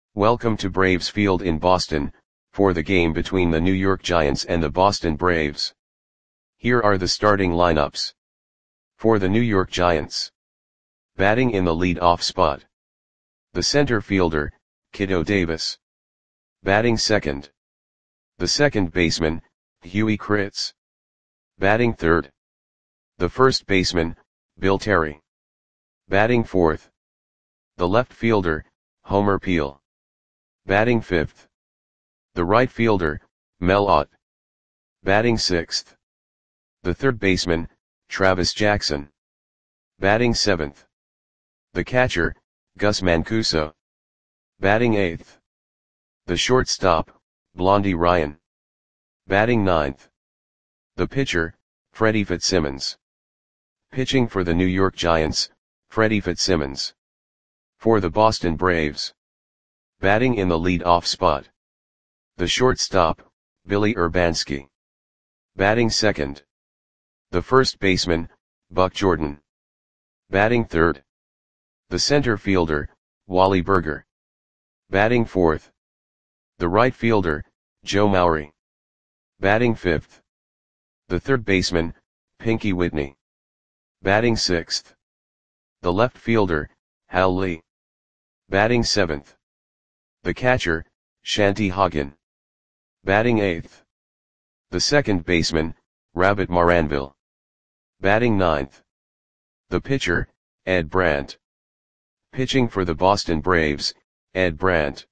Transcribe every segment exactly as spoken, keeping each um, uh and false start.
Welcome to Braves Field in Boston, for the game between the New York Giants and the Boston Braves. Here are the starting lineups. For the New York Giants. Batting in the lead-off spot. The center fielder, Kiddo Davis. Batting second. The second baseman, Huey Kritz. Batting third. The first baseman, Bill Terry. Batting fourth. The left fielder, Homer Peel. Batting fifth. The right fielder, Mel Ott. Batting sixth. The third baseman, Travis Jackson. Batting seventh. The catcher, Gus Mancuso. Batting eighth. The shortstop, Blondie Ryan. Batting ninth. The pitcher, Freddie Fitzsimmons. Pitching for the New York Giants, Freddie Fitzsimmons. For the Boston Braves. Batting in the lead-off spot. The shortstop, Billy Urbanski. Batting second. The first baseman, Buck Jordan. Batting third. The center fielder, Wally Burger. Batting fourth. The right fielder, Joe Maury. Batting fifth. The third baseman, Pinky Whitney. Batting sixth. The left fielder, Hal Lee. Batting seventh. The catcher, Shanty Hagen. Batting eighth. The second baseman, Rabbit Maranville. Batting ninth. The pitcher, Ed Brandt. Pitching for the Boston Braves, Ed Brandt.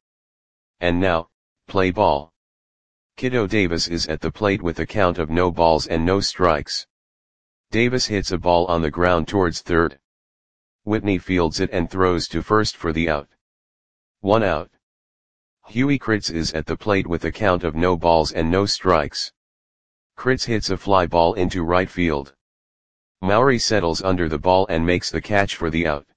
And now, play ball. Kiddo Davis is at the plate with a count of no balls and no strikes. Davis hits a ball on the ground towards third. Whitney fields it and throws to first for the out. One out. Huey Kritz is at the plate with a count of no balls and no strikes. Kritz hits a fly ball into right field. Maury settles under the ball and makes the catch for the out.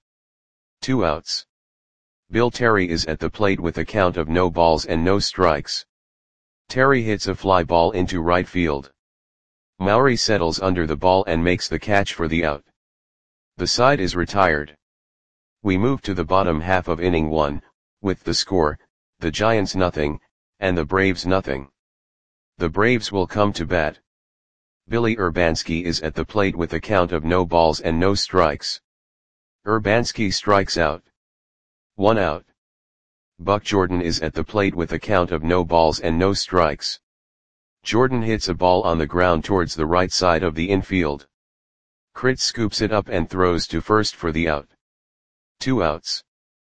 Two outs. Bill Terry is at the plate with a count of no balls and no strikes. Terry hits a fly ball into right field. Maury settles under the ball and makes the catch for the out. The side is retired. We move to the bottom half of inning one, with the score, the Giants nothing, and the Braves nothing. The Braves will come to bat. Billy Urbanski is at the plate with a count of no balls and no strikes. Urbanski strikes out. One out. Buck Jordan is at the plate with a count of no balls and no strikes. Jordan hits a ball on the ground towards the right side of the infield. Kritz scoops it up and throws to first for the out. Two outs.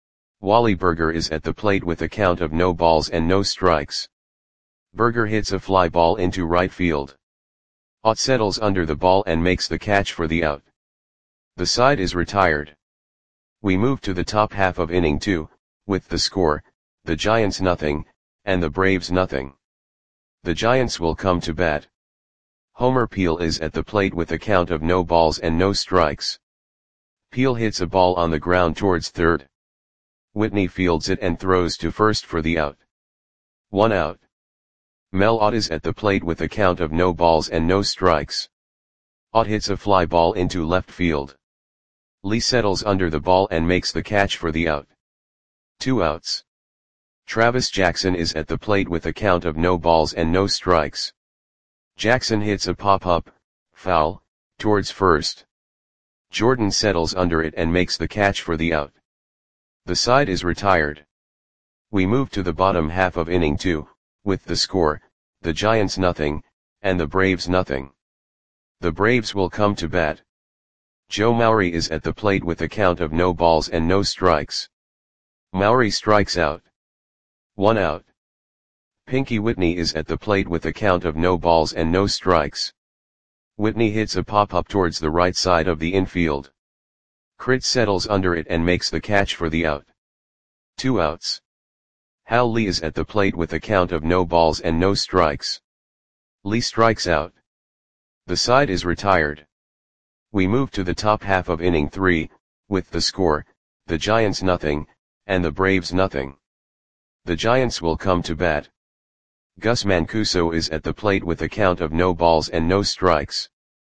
Wally Burger is at the plate with a count of no balls and no strikes. Burger hits a fly ball into right field. Ott settles under the ball and makes the catch for the out. The side is retired. We move to the top half of inning two, with the score, the Giants nothing, and the Braves nothing. The Giants will come to bat. Homer Peel is at the plate with a count of no balls and no strikes. Peel hits a ball on the ground towards third. Whitney fields it and throws to first for the out. One out. Mel Ott is at the plate with a count of no balls and no strikes. Ott hits a fly ball into left field. Lee settles under the ball and makes the catch for the out. Two outs. Travis Jackson is at the plate with a count of no balls and no strikes. Jackson hits a pop-up, foul, towards first. Jordan settles under it and makes the catch for the out. The side is retired. We move to the bottom half of inning two, with the score, the Giants nothing, and the Braves nothing. The Braves will come to bat. Joe Maury is at the plate with a count of no balls and no strikes. Maury strikes out. One out. Pinky Whitney is at the plate with a count of no balls and no strikes. Whitney hits a pop-up towards the right side of the infield. Kritz settles under it and makes the catch for the out. Two outs. Hal Lee is at the plate with a count of no balls and no strikes. Lee strikes out. The side is retired. We move to the top half of inning three, with the score, the Giants nothing, and the Braves nothing. The Giants will come to bat. Gus Mancuso is at the plate with a count of no balls and no strikes.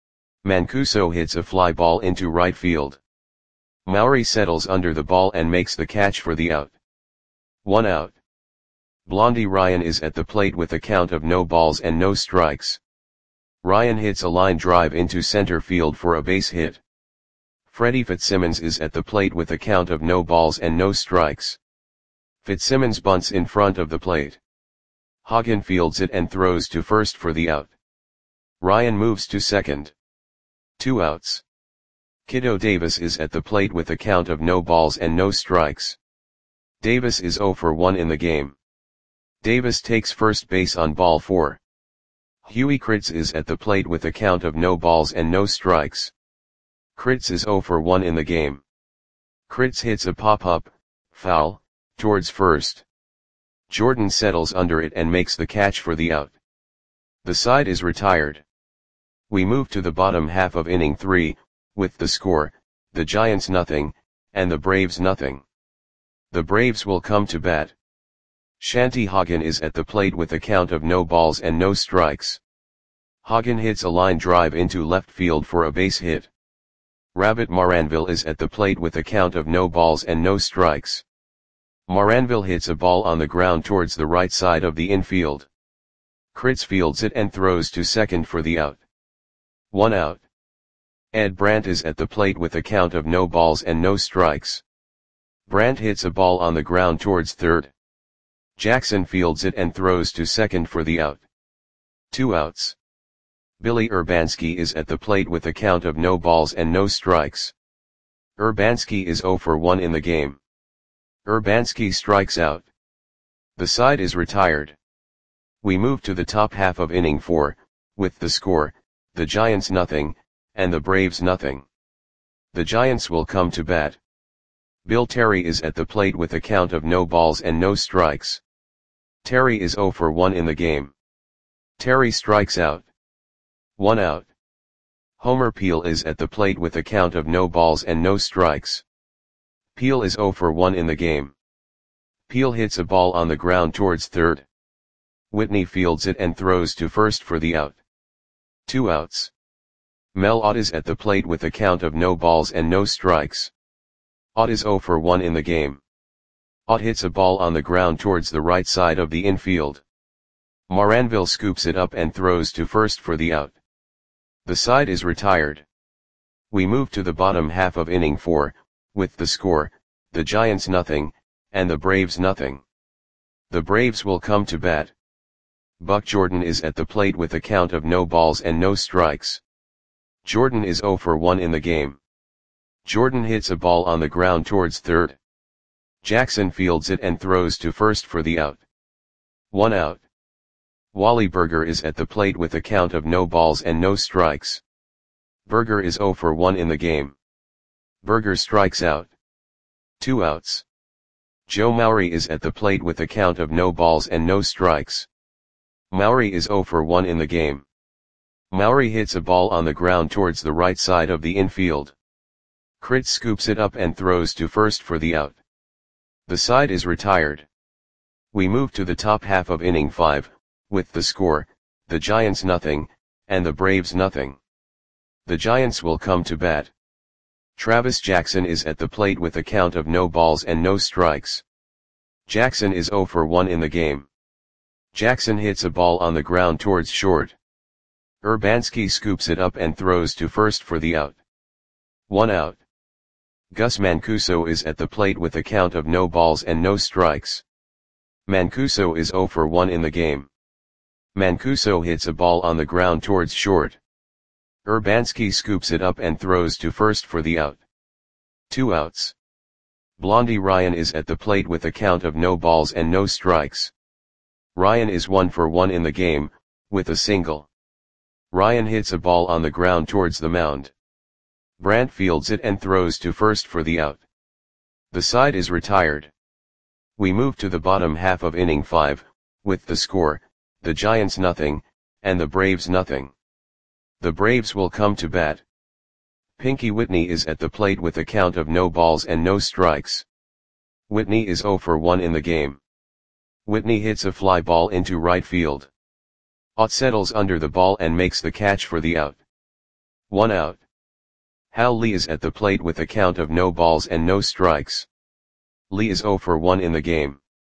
Mancuso hits a fly ball into right field. Maury settles under the ball and makes the catch for the out. One out. Blondie Ryan is at the plate with a count of no balls and no strikes. Ryan hits a line drive into center field for a base hit. Freddie Fitzsimmons is at the plate with a count of no balls and no strikes. Fitzsimmons bunts in front of the plate. Hagen fields it and throws to first for the out. Ryan moves to second. Two outs. Kiddo Davis is at the plate with a count of no balls and no strikes. Davis is oh for one in the game. Davis takes first base on ball four. Huey Kritz is at the plate with a count of no balls and no strikes. Kritz is oh for one in the game. Kritz hits a pop-up, foul, towards first. Jordan settles under it and makes the catch for the out. The side is retired. We move to the bottom half of inning three, with the score, the Giants nothing, and the Braves nothing. The Braves will come to bat. Shanty Hagen is at the plate with a count of no balls and no strikes. Hagen hits a line drive into left field for a base hit. Rabbit Maranville is at the plate with a count of no balls and no strikes. Maranville hits a ball on the ground towards the right side of the infield. Kritz fields it and throws to second for the out. One out. Ed Brandt is at the plate with a count of no balls and no strikes. Brandt hits a ball on the ground towards third. Jackson fields it and throws to second for the out. Two outs. Billy Urbanski is at the plate with a count of no balls and no strikes. Urbanski is oh for one in the game. Urbanski strikes out. The side is retired. We move to the top half of inning four, with the score, the Giants nothing, and the Braves nothing. The Giants will come to bat. Bill Terry is at the plate with a count of no balls and no strikes. Terry is oh for one in the game. Terry strikes out. One out. Homer Peel is at the plate with a count of no balls and no strikes. Peel is oh for one in the game. Peel hits a ball on the ground towards third. Whitney fields it and throws to first for the out. Two outs. Mel Ott is at the plate with a count of no balls and no strikes. Ott is oh for one in the game. Ott hits a ball on the ground towards the right side of the infield. Maranville scoops it up and throws to first for the out. The side is retired. We move to the bottom half of inning four, with the score, the Giants nothing, and the Braves nothing. The Braves will come to bat. Buck Jordan is at the plate with a count of no balls and no strikes. Jordan is oh for one in the game. Jordan hits a ball on the ground towards third. Jackson fields it and throws to first for the out. One out. Wally Berger is at the plate with a count of no balls and no strikes. Berger is oh for one in the game. Berger strikes out. Two outs. Joe Maury is at the plate with a count of no balls and no strikes. Maury is oh for one in the game. Maury hits a ball on the ground towards the right side of the infield. Kritz scoops it up and throws to first for the out. The side is retired. We move to the top half of inning five, with the score, the Giants nothing, and the Braves nothing. The Giants will come to bat. Travis Jackson is at the plate with a count of no balls and no strikes. Jackson is oh for one in the game. Jackson hits a ball on the ground towards short. Urbanski scoops it up and throws to first for the out. One out. Gus Mancuso is at the plate with a count of no balls and no strikes. Mancuso is oh for one in the game. Mancuso hits a ball on the ground towards short. Urbanski scoops it up and throws to first for the out. Two outs. Blondie Ryan is at the plate with a count of no balls and no strikes. Ryan is one for one in the game, with a single. Ryan hits a ball on the ground towards the mound. Brandt fields it and throws to first for the out. The side is retired. We move to the bottom half of inning five, with the score, the Giants nothing, and the Braves nothing. The Braves will come to bat. Pinky Whitney is at the plate with a count of no balls and no strikes. Whitney is oh for one in the game. Whitney hits a fly ball into right field. Ott settles under the ball and makes the catch for the out. One out. Hal Lee is at the plate with a count of no balls and no strikes. Lee is oh for one in the game.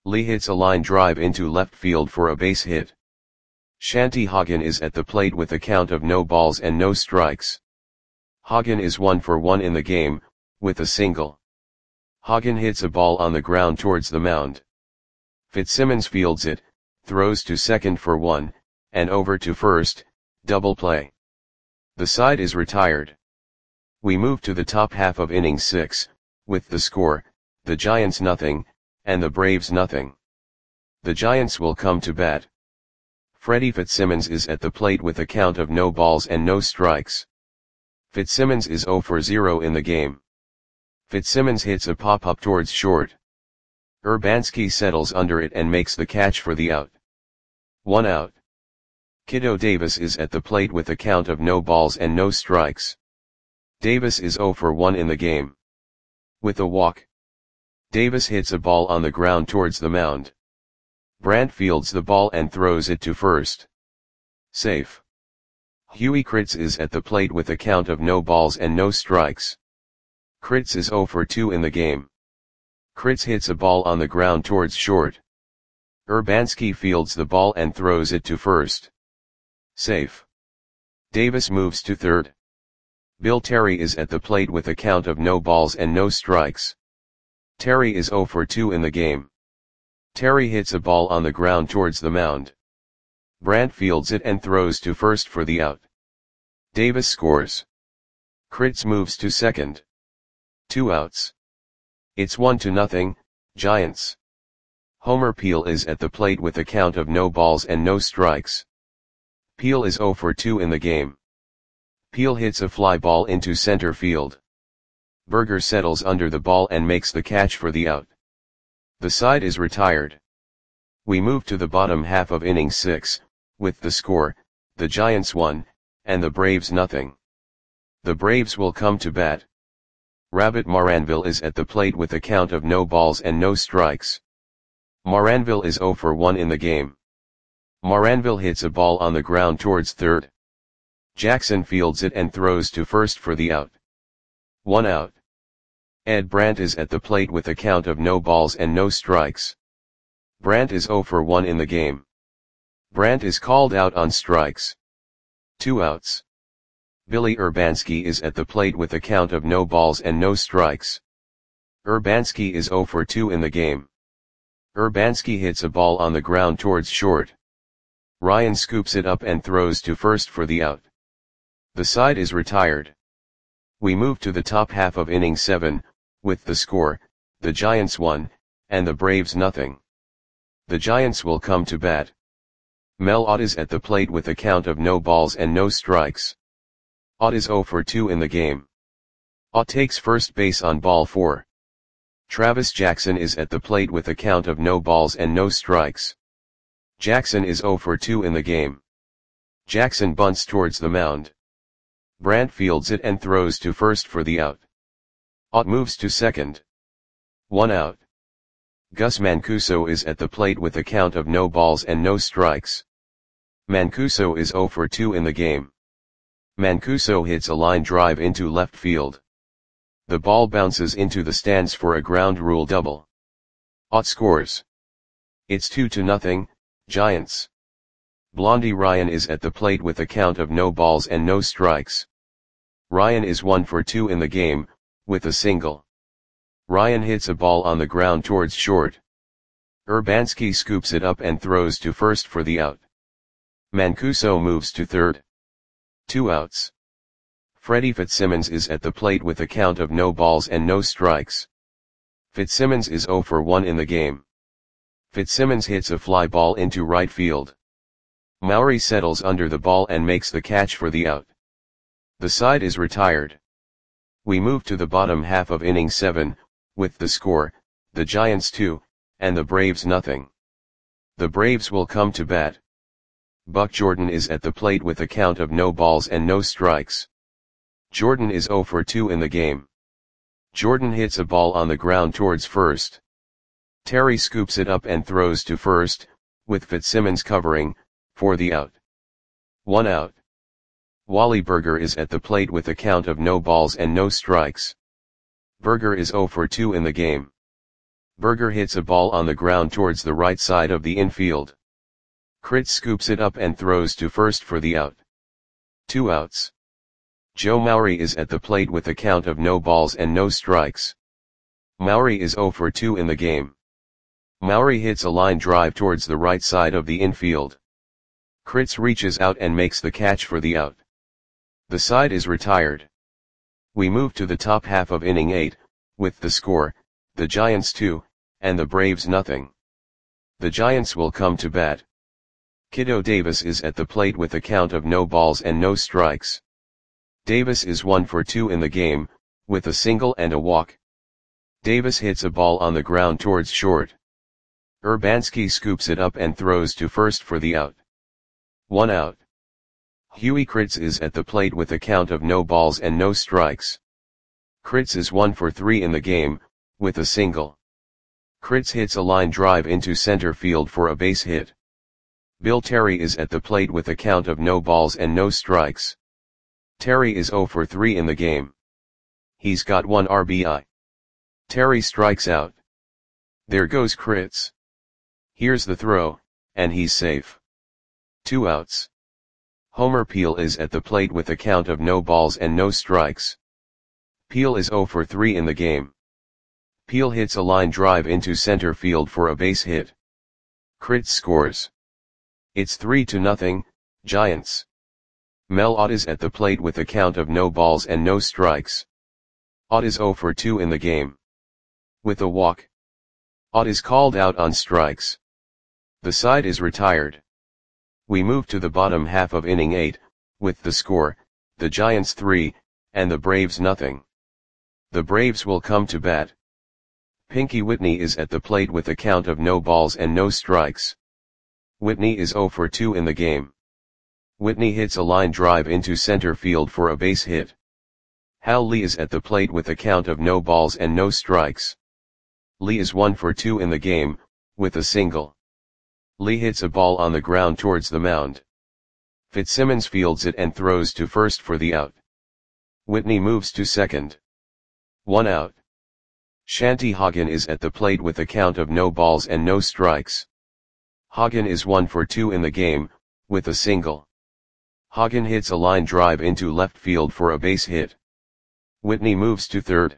Lee hits a line drive into left field for a base hit. Shanti Hagen is at the plate with a count of no balls and no strikes. Hagen is one for one in the game, with a single. Hagen hits a ball on the ground towards the mound. Fitzsimmons fields it, throws to second for one, and over to first, double play. The side is retired. We move to the top half of inning six, with the score, the Giants nothing, and the Braves nothing. The Giants will come to bat. Freddie Fitzsimmons is at the plate with a count of no balls and no strikes. Fitzsimmons is zero for zero in the game. Fitzsimmons hits a pop-up towards short. Urbanski settles under it and makes the catch for the out. One out. Kiddo Davis is at the plate with a count of no balls and no strikes. Davis is zero for one in the game. With a walk. Davis hits a ball on the ground towards the mound. Brandt fields the ball and throws it to first. Safe. Huey Kritz is at the plate with a count of no balls and no strikes. Kritz is zero for two in the game. Kritz hits a ball on the ground towards short. Urbanski fields the ball and throws it to first. Safe. Davis moves to third. Bill Terry is at the plate with a count of no balls and no strikes. Terry is zero for two in the game. Terry hits a ball on the ground towards the mound. Brandt fields it and throws to first for the out. Davis scores. Kritz moves to second. Two outs. It's one to nothing, Giants. Homer Peel is at the plate with a count of no balls and no strikes. Peel is zero for two in the game. Peel hits a fly ball into center field. Berger settles under the ball and makes the catch for the out. The side is retired. We move to the bottom half of inning six, with the score, the Giants one, and the Braves nothing. The Braves will come to bat. Rabbit Maranville is at the plate with a count of no balls and no strikes. Maranville is zero for one in the game. Maranville hits a ball on the ground towards third. Jackson fields it and throws to first for the out. One out. Ed Brandt is at the plate with a count of no balls and no strikes. Brandt is zero for one in the game. Brandt is called out on strikes. Two outs. Billy Urbanski is at the plate with a count of no balls and no strikes. Urbanski is zero for two in the game. Urbanski hits a ball on the ground towards short. Ryan scoops it up and throws to first for the out. The side is retired. We move to the top half of inning seven, with the score, the Giants one, and the Braves nothing. The Giants will come to bat. Mel Ott is at the plate with a count of no balls and no strikes. Ott is zero for two in the game. Ott takes first base on ball four. Travis Jackson is at the plate with a count of no balls and no strikes. Jackson is zero for two in the game. Jackson bunts towards the mound. Brandt fields it and throws to first for the out. Ott moves to second. One out. Gus Mancuso is at the plate with a count of no balls and no strikes. Mancuso is zero for two in the game. Mancuso hits a line drive into left field. The ball bounces into the stands for a ground rule double. Ott scores. It's two to nothing, Giants. Blondie Ryan is at the plate with a count of no balls and no strikes. Ryan is one for two in the game, with a single. Ryan hits a ball on the ground towards short. Urbanski scoops it up and throws to first for the out. Mancuso moves to third. Two outs. Freddie Fitzsimmons is at the plate with a count of no balls and no strikes. Fitzsimmons is zero for one in the game. Fitzsimmons hits a fly ball into right field. Maury settles under the ball and makes the catch for the out. The side is retired. We move to the bottom half of inning seven, with the score, the Giants two, and the Braves nothing. The Braves will come to bat. Buck Jordan is at the plate with a count of no balls and no strikes. Jordan is zero for two in the game. Jordan hits a ball on the ground towards first. Terry scoops it up and throws to first, with Fitzsimmons covering, for the out. One out. Wally Berger is at the plate with a count of no balls and no strikes. Berger is zero for two in the game. Berger hits a ball on the ground towards the right side of the infield. Kritz scoops it up and throws to first for the out. Two outs. Joe Maury is at the plate with a count of no balls and no strikes. Maury is oh for two in the game. Maury hits a line drive towards the right side of the infield. Kritz reaches out and makes the catch for the out. The side is retired. We move to the top half of inning eight, with the score, the Giants two, and the Braves nothing. The Giants will come to bat. Kiddo Davis is at the plate with a count of no balls and no strikes. Davis is one for two in the game, with a single and a walk. Davis hits a ball on the ground towards short. Urbanski scoops it up and throws to first for the out. One out. Huey Kritz is at the plate with a count of no balls and no strikes. Kritz is one for three in the game, with a single. Kritz hits a line drive into center field for a base hit. Bill Terry is at the plate with a count of no balls and no strikes. Terry is oh for three in the game. He's got one R B I. Terry strikes out. There goes Kritz. Here's the throw, and he's safe. Two outs. Homer Peel is at the plate with a count of no balls and no strikes. Peel is oh for three in the game. Peel hits a line drive into center field for a base hit. Kritz scores. It's three to nothing, Giants. Mel Ott is at the plate with a count of no balls and no strikes. Ott is oh for two in the game. With a walk. Ott is called out on strikes. The side is retired. We move to the bottom half of inning eight, with the score, the Giants three, and the Braves nothing. The Braves will come to bat. Pinky Whitney is at the plate with a count of no balls and no strikes. Whitney is oh for two in the game. Whitney hits a line drive into center field for a base hit. Hal Lee is at the plate with a count of no balls and no strikes. Lee is one for two in the game, with a single. Lee hits a ball on the ground towards the mound. Fitzsimmons fields it and throws to first for the out. Whitney moves to second. One out. Shanty Hagen is at the plate with a count of no balls and no strikes. Hagen is one for two in the game, with a single. Hagen hits a line drive into left field for a base hit. Whitney moves to third.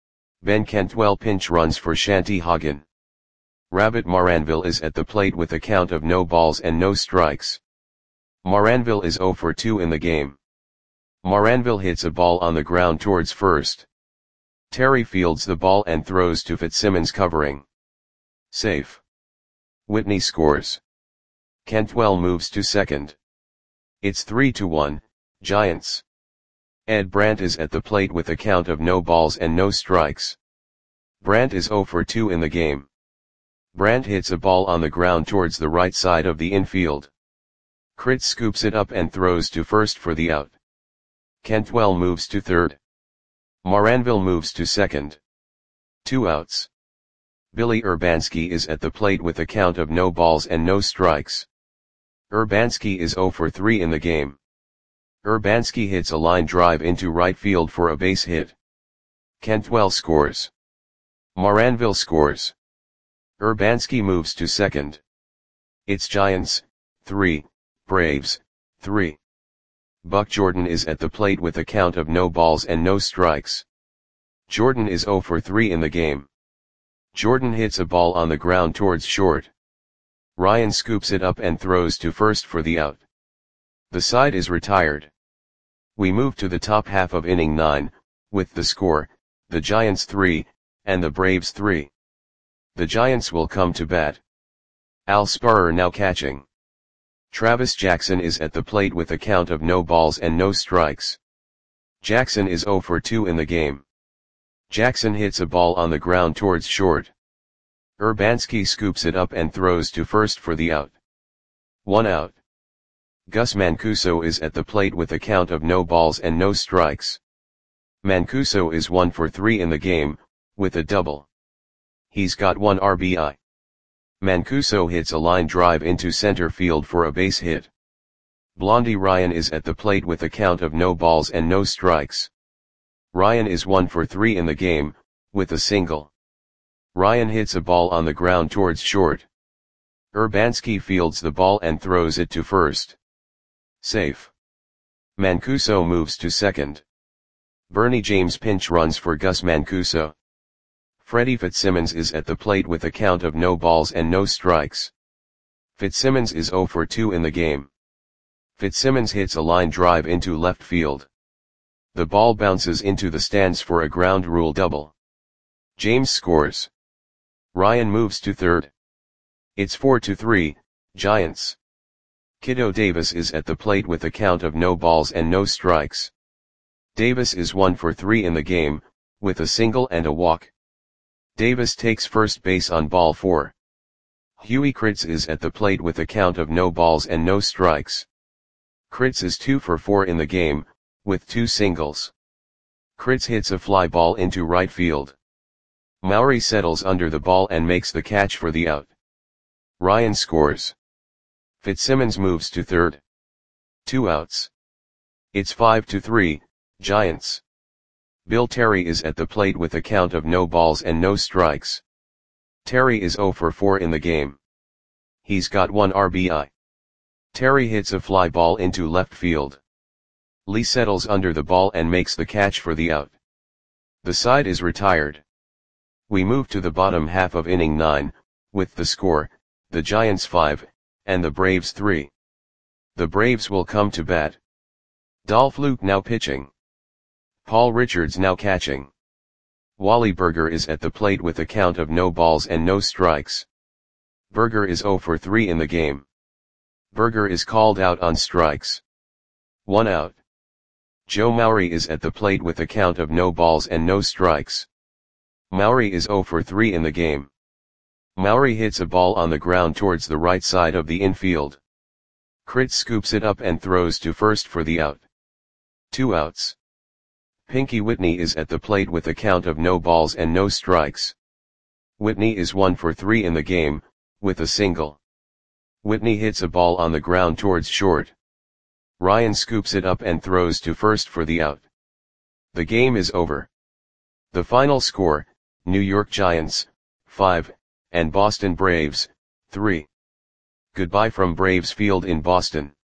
Ben Cantwell pinch runs for Shanty Hagen. Rabbit Maranville is at the plate with a count of no balls and no strikes. Maranville is oh for two in the game. Maranville hits a ball on the ground towards first. Terry fields the ball and throws to Fitzsimmons covering. Safe. Whitney scores. Cantwell moves to second. It's three to one, Giants. Ed Brandt is at the plate with a count of no balls and no strikes. Brandt is oh for two in the game. Brandt hits a ball on the ground towards the right side of the infield. Kritz scoops it up and throws to first for the out. Cantwell moves to third. Maranville moves to second. Two outs. Billy Urbanski is at the plate with a count of no balls and no strikes. Urbanski is oh for three in the game. Urbanski hits a line drive into right field for a base hit. Cantwell scores. Maranville scores. Urbanski moves to second. It's Giants, three, Braves, three. Buck Jordan is at the plate with a count of no balls and no strikes. Jordan is oh for three in the game. Jordan hits a ball on the ground towards short. Ryan scoops it up and throws to first for the out. The side is retired. We move to the top half of inning nine, with the score, the Giants three, and the Braves three. The Giants will come to bat. Al Sparrer now catching. Travis Jackson is at the plate with a count of no balls and no strikes. Jackson is oh for two in the game. Jackson hits a ball on the ground towards short. Urbanski scoops it up and throws to first for the out. One out. Gus Mancuso is at the plate with a count of no balls and no strikes. Mancuso is one for three in the game, with a double. He's got one R B I. Mancuso hits a line drive into center field for a base hit. Blondie Ryan is at the plate with a count of no balls and no strikes. Ryan is one for three in the game, with a single. Ryan hits a ball on the ground towards short. Urbanski fields the ball and throws it to first. Safe. Mancuso moves to second. Bernie James pinch runs for Gus Mancuso. Freddie Fitzsimmons is at the plate with a count of no balls and no strikes. Fitzsimmons is zero for two in the game. Fitzsimmons hits a line drive into left field. The ball bounces into the stands for a ground rule double. James scores. Ryan moves to third. It's four to three, Giants. Kiddo Davis is at the plate with a count of no balls and no strikes. Davis is one for three in the game, with a single and a walk. Davis takes first base on ball four. Huey Kritz is at the plate with a count of no balls and no strikes. Kritz is two for four in the game, with two singles. Kritz hits a fly ball into right field. Maury settles under the ball and makes the catch for the out. Ryan scores. Fitzsimmons moves to third. Two outs. It's five to three, Giants. Bill Terry is at the plate with a count of no balls and no strikes. Terry is zero for four in the game. He's got one R B I. Terry hits a fly ball into left field. Lee settles under the ball and makes the catch for the out. The side is retired. We move to the bottom half of inning nine, with the score, the Giants five, and the Braves three. The Braves will come to bat. Dolph Luke now pitching. Paul Richards now catching. Wally Berger is at the plate with a count of no balls and no strikes. Berger is zero for three in the game. Berger is called out on strikes. One out. Joe Maury is at the plate with a count of no balls and no strikes. Maury is zero for three in the game. Maury hits a ball on the ground towards the right side of the infield. Kritz scoops it up and throws to first for the out. Two outs. Pinky Whitney is at the plate with a count of no balls and no strikes. Whitney is one for three in the game, with a single. Whitney hits a ball on the ground towards short. Ryan scoops it up and throws to first for the out. The game is over. The final score, New York Giants, five, and Boston Braves, three. Goodbye from Braves Field in Boston.